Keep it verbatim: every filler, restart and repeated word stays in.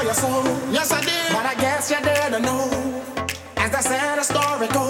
your soul. Yes, I did. But I guess you didn't know. As the sad story goes.